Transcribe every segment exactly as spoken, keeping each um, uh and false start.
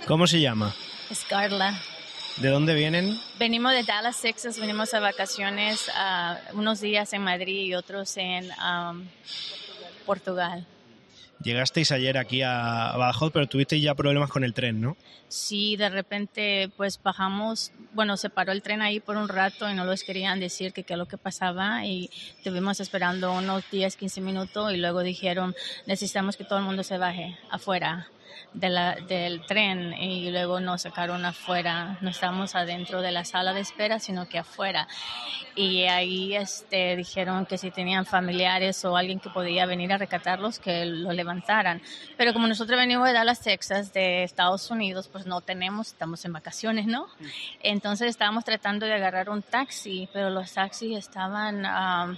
¿Cómo se llama? Es Carla. ¿De dónde vienen? Venimos de Dallas, Texas, venimos a vacaciones uh, unos días en Madrid y otros en um, Portugal. Llegasteis ayer aquí a Badajoz, pero tuvisteis ya problemas con el tren, ¿no? Sí, de repente pues bajamos, bueno, se paró el tren ahí por un rato y no nos querían decir que qué es lo que pasaba y estuvimos esperando unos diez, quince minutos y luego dijeron necesitamos que todo el mundo se baje afuera de la, del tren y luego nos sacaron afuera, no estábamos adentro de la sala de espera sino que afuera y ahí este, dijeron que si tenían familiares o alguien que podía venir a rescatarlos que lo levantaran, pero como nosotros venimos de Dallas, Texas, de Estados Unidos, pues no tenemos, estamos en vacaciones, ¿no? Entonces estábamos tratando de agarrar un taxi, pero los taxis estaban, um,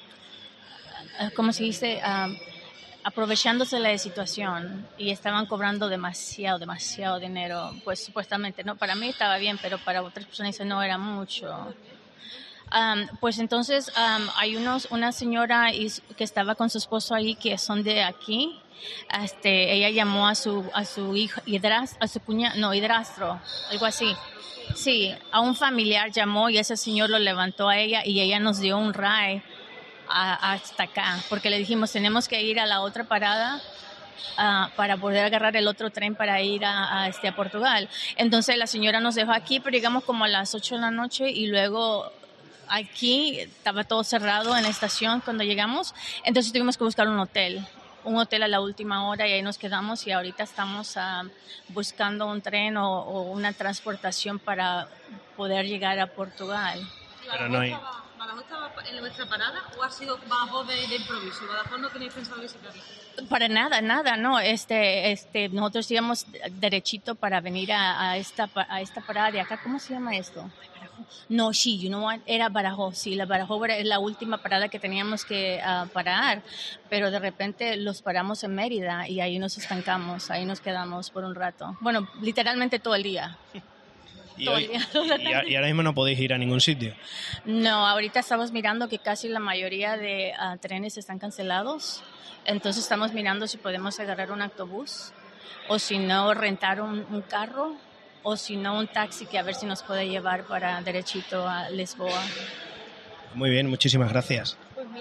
¿cómo se dice? Um, aprovechándose de la situación y estaban cobrando demasiado, demasiado dinero, pues supuestamente, no, para mí estaba bien, pero para otras personas dice no era mucho. Um, pues entonces um, hay unos, una señora que estaba con su esposo ahí que son de aquí, este, ella llamó a su, a su hijo, hidras, a su cuñado, no, hidrastro, algo así. Sí, a un familiar llamó y ese señor lo levantó a ella y ella nos dio un ride A, hasta acá, porque le dijimos tenemos que ir a la otra parada uh, para poder agarrar el otro tren para ir a, a, este, a Portugal. Entonces la señora nos dejó aquí, pero llegamos como a las ocho de la noche y luego aquí estaba todo cerrado en la estación cuando llegamos, entonces tuvimos que buscar un hotel, un hotel a la última hora y ahí nos quedamos y ahorita estamos uh, buscando un tren o, o una transportación para poder llegar a Portugal. Pero no hay... ¿Badajoz estaba en vuestra parada o ha sido Badajoz de, de improviso? ¿Badajoz no tenéis pensado visitarlo? Para nada, nada, no. Este, este, nosotros íbamos derechito para venir a, a esta, a esta parada de acá. ¿Cómo se llama esto? No, sí, you know what? Era Badajoz. Sí, la Badajoz era la última parada que teníamos que uh, parar, pero de repente los paramos en Mérida y ahí nos estancamos, ahí nos quedamos por un rato. Bueno, literalmente todo el día. Y, hoy, y, y ahora mismo no podéis ir a ningún sitio. No, ahorita estamos mirando que casi la mayoría de uh, trenes están cancelados, entonces estamos mirando si podemos agarrar un autobús o si no rentar un, un carro o si no un taxi que a ver si nos puede llevar para derechito a Lisboa. Muy bien, muchísimas gracias.